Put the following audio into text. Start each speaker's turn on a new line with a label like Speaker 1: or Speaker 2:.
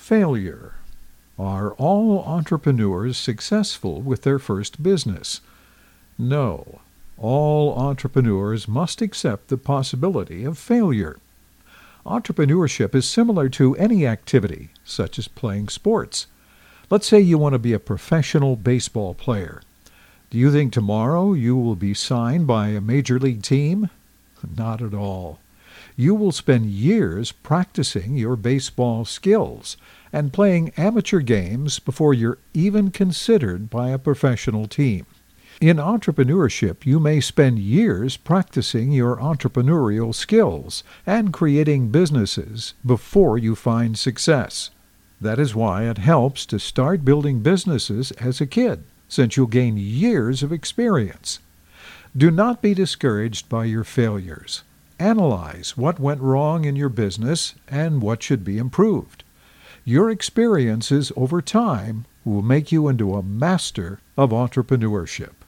Speaker 1: Failure. Are all entrepreneurs successful with their first business? No. All entrepreneurs must accept the possibility of failure. Entrepreneurship is similar to any activity, such as playing sports. Let's say you want to be a professional baseball player. Do you think tomorrow you will be signed by a major league team? Not at all. You will spend years practicing your baseball skills and playing amateur games before you're even considered by a professional team. In entrepreneurship, you may spend years practicing your entrepreneurial skills and creating businesses before you find success. That is why it helps to start building businesses as a kid, since you'll gain years of experience. Do not be discouraged by your failures. Analyze what went wrong in your business and what should be improved. Your experiences over time will make you into a master of entrepreneurship.